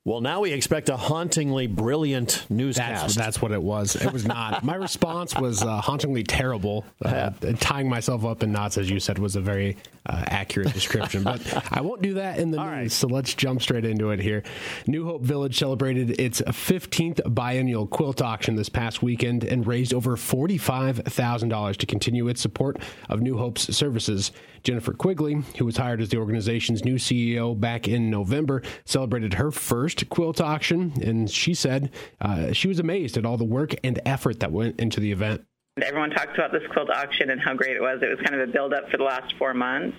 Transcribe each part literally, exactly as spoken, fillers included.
Well, now we expect a hauntingly brilliant newscast. That's, that's what it was. It was not. My response was uh, hauntingly terrible. Uh, tying myself up in knots, as you said, was a very uh, accurate description. But I won't do that in the All news, right. so let's jump straight into it here. New Hope Village celebrated its fifteenth biennial quilt auction this past weekend and raised over forty-five thousand dollars to continue its support of New Hope's services. Jennifer Quigley, who was hired as the organization's new C E O back in November, celebrated her first quilt auction, and she said uh, she was amazed at all the work and effort that went into the event. Everyone talks about this quilt auction and how great it was. It was kind of a build-up for the last four months.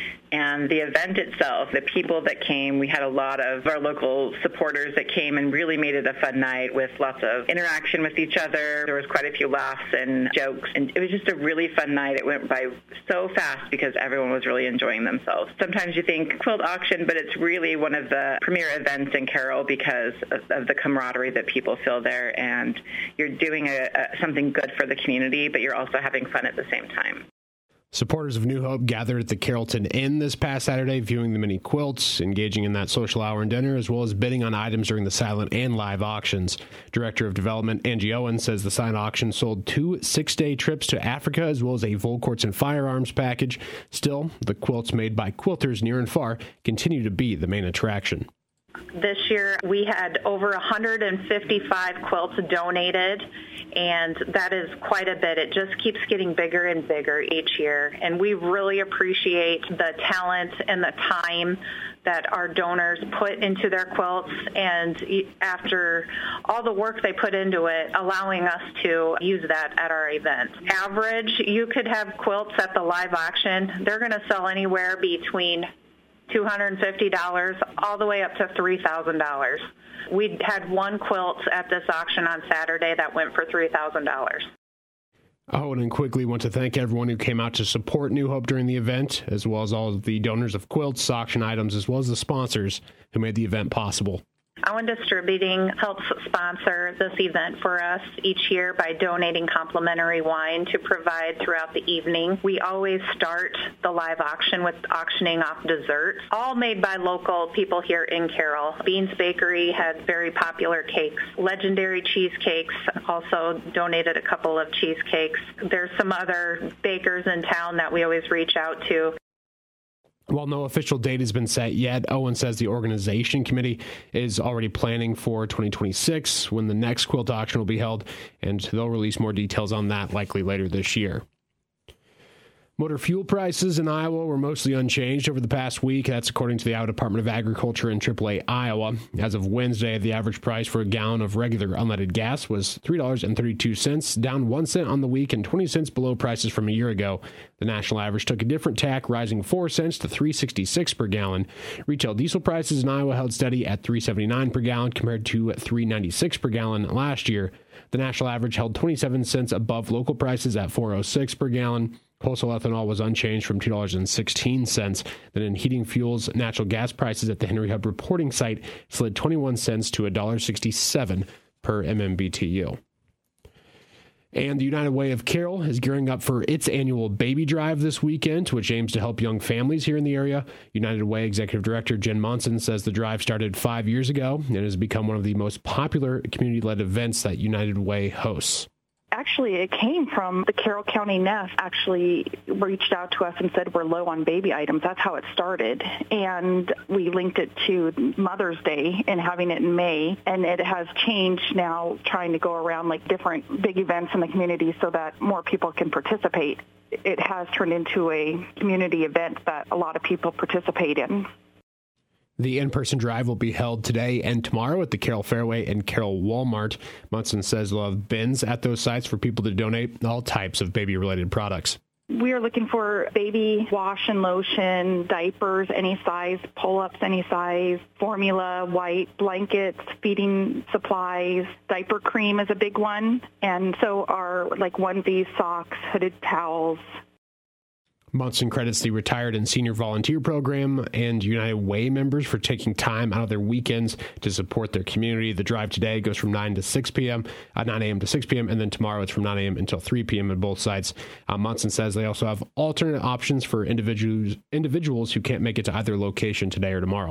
And the event itself, the people that came, we had a lot of our local supporters that came and really made it a fun night with lots of interaction with each other. There was quite a few laughs and jokes, and it was just a really fun night. It went by so fast because everyone was really enjoying themselves. Sometimes you think quilt auction, but it's really one of the premier events in Carroll because of, of the camaraderie that people feel there, and you're doing a, a, something good for the community, but you're also having fun at the same time. Supporters of New Hope gathered at the Carrollton Inn this past Saturday, viewing the many quilts, engaging in that social hour and dinner, as well as bidding on items during the silent and live auctions. Director of Development Angie Owen says the silent auction sold two six-day trips to Africa, as well as a Volquarts and firearms package. Still, the quilts made by quilters near and far continue to be the main attraction. This year, we had over one hundred fifty-five quilts donated, and that is quite a bit. It just keeps getting bigger and bigger each year, and we really appreciate the talent and the time that our donors put into their quilts, and after all the work they put into it, allowing us to use that at our event. Average, you could have quilts at the live auction. They're going to sell anywhere between two hundred fifty dollars all the way up to three thousand dollars. We had one quilt at this auction on Saturday that went for three thousand dollars. Owen and Quigley want to thank everyone who came out to support New Hope during the event, as well as all of the donors of quilts, auction items, as well as the sponsors who made the event possible. Owen Distributing helps sponsor this event for us each year by donating complimentary wine to provide throughout the evening. We always start the live auction with auctioning off desserts, all made by local people here in Carroll. Beans Bakery had very popular cakes. Legendary Cheesecakes also donated a couple of cheesecakes. There's some other bakers in town that we always reach out to. While no official date has been set yet, Owen says the organization committee is already planning for twenty twenty-six when the next quilt auction will be held, and they'll release more details on that likely later this year. Motor fuel prices in Iowa were mostly unchanged over the past week. That's according to the Iowa Department of Agriculture and triple A Iowa. As of Wednesday, the average price for a gallon of regular unleaded gas was three dollars and thirty-two cents, down one cent on the week and twenty cents below prices from a year ago. The national average took a different tack, rising four cents to three dollars and sixty-six cents per gallon. Retail diesel prices in Iowa held steady at three dollars and seventy-nine cents per gallon compared to three dollars and ninety-six cents per gallon last year. The national average held twenty-seven cents above local prices at four dollars and oh six cents per gallon. Wholesale ethanol was unchanged from two dollars and sixteen cents. Then in heating fuels, natural gas prices at the Henry Hub reporting site slid twenty-one cents to one dollar and sixty-seven cents per M M B T U. And the United Way of Carroll is gearing up for its annual baby drive this weekend, which aims to help young families here in the area. United Way Executive Director Jen Monson says the drive started five years ago and has become one of the most popular community-led events that United Way hosts. Actually, it came from the Carroll County Nest actually reached out to us and said we're low on baby items. That's how it started. And we linked it to Mother's Day and having it in May. And it has changed now, trying to go around like different big events in the community so that more people can participate. It has turned into a community event that a lot of people participate in. The in-person drive will be held today and tomorrow at the Carroll Fairway and Carroll Walmart. Munson says they'll have bins at those sites for people to donate all types of baby-related products. We are looking for baby wash and lotion, diapers, any size, pull-ups, any size, formula, white, blankets, feeding supplies, diaper cream is a big one, and so are like onesies, socks, hooded towels. Munson credits the Retired and Senior Volunteer Program and United Way members for taking time out of their weekends to support their community. The drive today goes from nine to six p.m., uh, nine a.m. to six p.m., and then tomorrow it's from nine a.m. until three p.m. at both sites. Uh, Munson says they also have alternate options for individuals individuals who can't make it to either location today or tomorrow.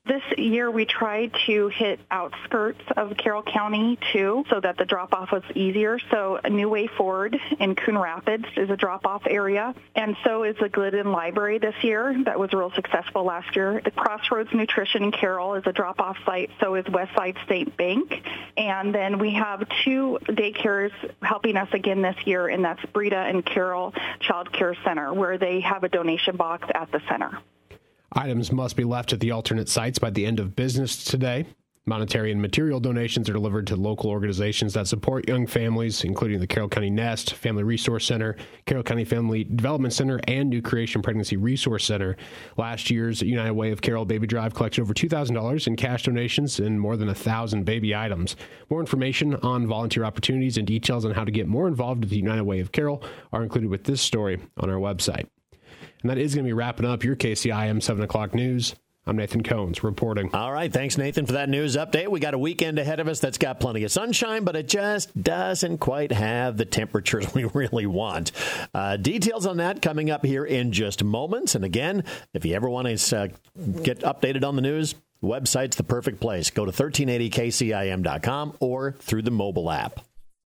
This year we tried to hit outskirts of Carroll County too, so that the drop-off was easier. So a New Way Ford in Coon Rapids is a drop-off area, and so is the Glidden Library this year. That was real successful last year. The Crossroads Nutrition in Carroll is a drop-off site, so is Westside State Bank. And then we have two daycares helping us again this year, and that's Breda and Carroll Child Care Center, where they have a donation box at the center. Items must be left at the alternate sites by the end of business today. Monetary and material donations are delivered to local organizations that support young families, including the Carroll County Nest, Family Resource Center, Carroll County Family Development Center, and New Creation Pregnancy Resource Center. Last year's United Way of Carroll Baby Drive collected over two thousand dollars in cash donations and more than one thousand baby items. More information on volunteer opportunities and details on how to get more involved with the United Way of Carroll are included with this story on our website. And that is going to be wrapping up your K C I M seven o'clock news. I'm Nathan Cohns reporting. All right. Thanks, Nathan, for that news update. We got a weekend ahead of us that's got plenty of sunshine, but it just doesn't quite have the temperatures we really want. Uh, details on that coming up here in just moments. And again, if you ever want to uh, get updated on the news, the website's the perfect place. Go to thirteen eighty K C I M dot com or through the mobile app.